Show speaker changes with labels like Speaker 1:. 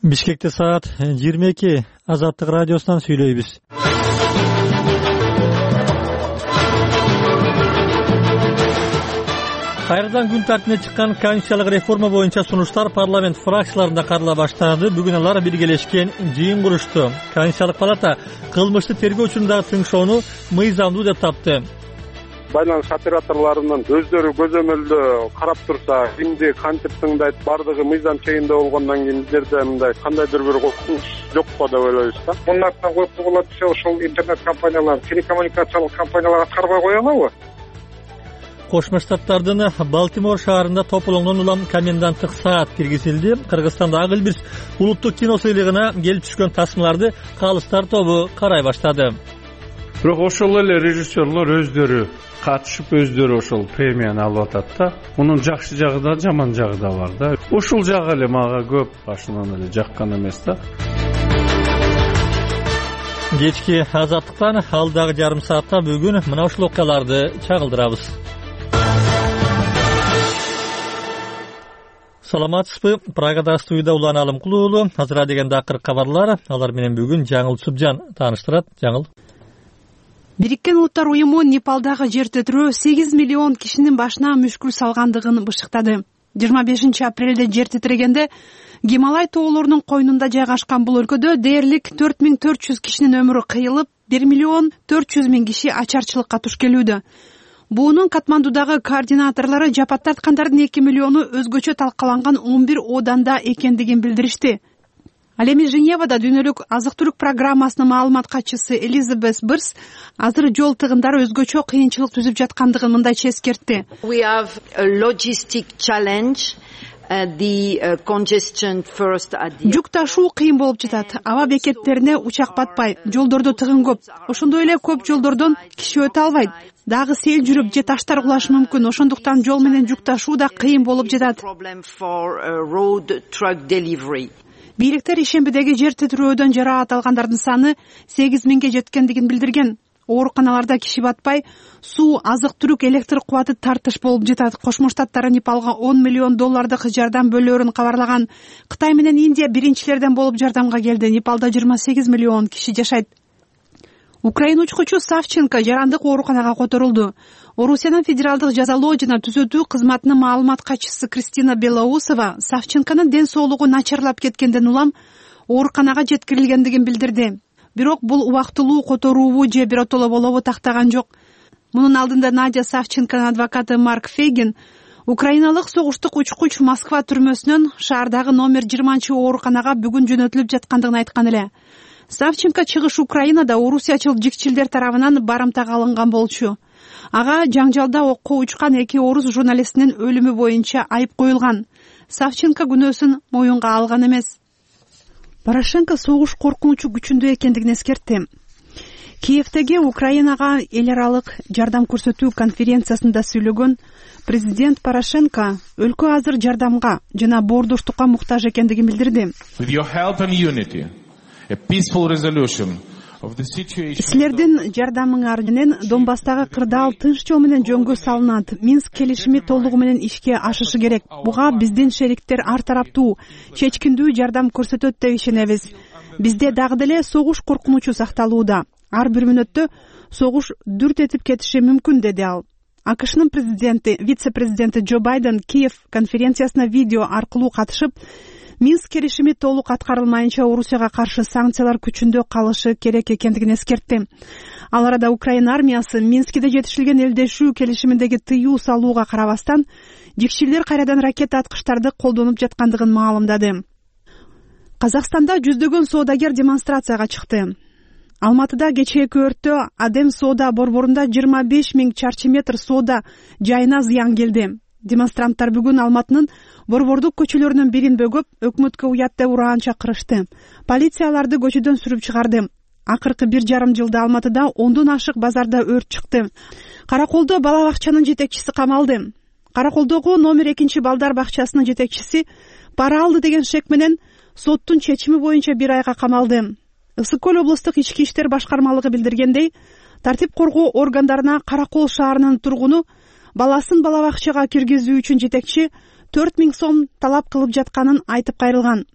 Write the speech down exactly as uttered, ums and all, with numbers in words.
Speaker 1: Бишкекте саат жыйырма эки. Азаттык радиосунан сүйлөйбүз. Кайрадан күн тартибине чыккан конституциялык реформа боюнча сунуштар парламент фракцияларында карала баштады. Бүгүн алар биргелешкен жыйын курушту. Конституциялык палата кылмышты тергөө учурундагы тыңшоону мыйзамдуу деп тапты.
Speaker 2: Байланыш операторлорунун өздөрү көзөмөлдө карап турса, кимди кантип тыңдайт, бардыгы мыйзам чегинде болгондон кийин биздерде мындай кандайдыр бир коркунуч жокко деп ойлойбуз да. Мындактан коюп болот десе, ошол интернет компаниялар, телекоммуникациялык компаниялар аткарбай кое алабы?
Speaker 1: Кошмо Штаттардын Балтимор шаарында тополоңдон улам коменданттык саат киргизилди. Кыргызстанда ак элбирс улуттук кино сыйлыгына келип түшкөн тасмаларды калыстар тобу карай баштады.
Speaker 3: Бирок ошол эле режиссерлор өздөрү катышып, өздөрү ошол премияны алып атат да. Мунун жакшы жагы да, жаман жагы да бар да. Ушул жагы эле мага көп башынан эле жаккан эмес да.
Speaker 1: Кечки Азаттыктан алдагы жарым саатта бүгүн мына ушул окуяларды чагылдырабыз. Саламатсызбы? Прагада студияда Улан Алымкулуу уулу. Азыр дегенде акыркы кабарлар. Алар менен бүгүн Жаңыл Субжан тааныштырат. Жаңыл.
Speaker 4: Бириккен Улуттар уюму Непалдагы жер титирөө сегиз миллион кишинин башына мүшкүл салгандыгын бышыктады. жыйырма бешинчи апрелде жер титирегенде Гималай тоолорунун койнунда жайгашкан бул өлкөдө дээрлик төрт миң төрт жүз кишинин өмүрү кыйылып, бир миллион төрт жүз миң киши ачарчылыкка туш келүүдө. Буунун Катмандудагы координаторлору жапат тарткандардын эки миллиону өзгөчө талкаланган он бир ооданда экендигин билдиришти. Ал эми Женевада дүйнөлүк азык-түлүк программасынын маалымат катчысы Элизабет Бирс азыр жол тыгындары өзгөчө кыйынчылык түзүп жаткандыгын мындайча эскертти.
Speaker 5: We have a logistic challenge.
Speaker 4: Жүк ташуу кыйын болуп жатат. Аба бекеттерине учак батпайт, жолдордо тыгын көп. Ошондой эле көп жолдордон киши өтө албайт. Дагы сел жүрүп же таштар кулашы мүмкүн. Ошондуктан жол менен жүк ташуу да кыйын болуп жатат. Бийликтер ишембидеги жер титирөөдөн жараат алгандардын саны сегиз миңге жеткендигин билдирген. Ооруканаларда киши батпай, суу, азык-түлүк, электр кубаты тартыш болуп жатат. Кошмо Штаттар Непалга он миллион доллардык жардам бөлөөрүн кабарлаган. Кытай менен Индия биринчилерден болуп жардамга келди. Непалда жыйырма сегиз миллион киши жашайт. Украина учкучу Савченко жарандык ооруканага которулду. Орусиянын федералдык жазалоо жана түзөтүү кызматынын маалымат катчысы Кристина Белоусова Савченконун ден соолугу начарлап кеткенден улам ооруканага жеткирилгендигин билдирди. Бирок бул убактылуу которуубу же биротоло болобу тактаган жок. Мунун алдында Надя Савченконун адвокаты Марк Фейгин украиналык согуштук учкуч Москва түрмөсүнөн шаардагы номер жыйырманчы ооруканага бүгүн жөнөтүлүп жаткандыгын айткан эле. Савченко чыгыш Украинада орусиячыл жикчилдер тарабынан барымтага алынган болчу. Ага жаңжалда окко учкан эки орус журналистинин өлүмү боюнча айып коюлган. Савченко күнөөсүн моюнга алган эмес. Порошенко согуш коркунучу күчүндө экендигин эскертти. Киевдеги Украинага эл аралык жардам көрсөтүү конференциясында сүйлөгөн президент Порошенко өлкө азыр жардамга жана боордоштукка муктаж экендигин билдирди. Силердин жардамыңар менен Донбасстагы кырдаал тынч жол менен жөнгө салынат. Минск келишими толугу менен ишке ашышы керек. Буга биздин шериктер ар тараптуу, чечкиндүү жардам көрсөтөт деп ишенебиз. Бизде дагы деле согуш коркунучу сакталууда. Ар бир мүнөттө согуш дүрт этип кетиши мүмкүн, деди ал. АКШнын президенти, вице-президенти Джо Байден Киев конференциясына видео аркылуу катышып, Минск келишими толук аткарылмайынча Орусияга каршы санкциялар күчүндө калышы керек экендигин эскертти. Ал арада Украина армиясы Минскиде жетишилген элдешүү келишиминдеги тыюу салууга карабастан жикчилдер кайрадан ракета аткычтарды колдонуп жаткандыгын маалымдады. Казакстанда жүздөгөн соодагер демонстрацияга чыкты. Алматыда кечээки өрттө Адем соода борборунда жыйырма беш миң чарчы метр соода жайына зыян келди. Демонстранттар бүгүн Алматынын борбордук көчөлөрүнүн бирин бөгөп, өкмөткө уят деп ураан чакырышты. Полицияларды көчөдөн сүрүп чыгарды. Акыркы бир жарым жылда Алматыда ондон ашык базарда өрт чыкты. Караколдо бала бакчанын жетекчиси камалды. Караколдогу номер экинчи балдар бакчасынын жетекчиси пара алды деген шек менен соттун чечими боюнча бир айга камалды. Ысык көл облустук ички иштер башкармалыгы билдиргендей, тартип коргоо органдарына Каракол шаарынын тургуну баласын бала бакчага киргизүү үчүн жетекчи төрт миң сом талап кылып жатканын айтып кайрылган.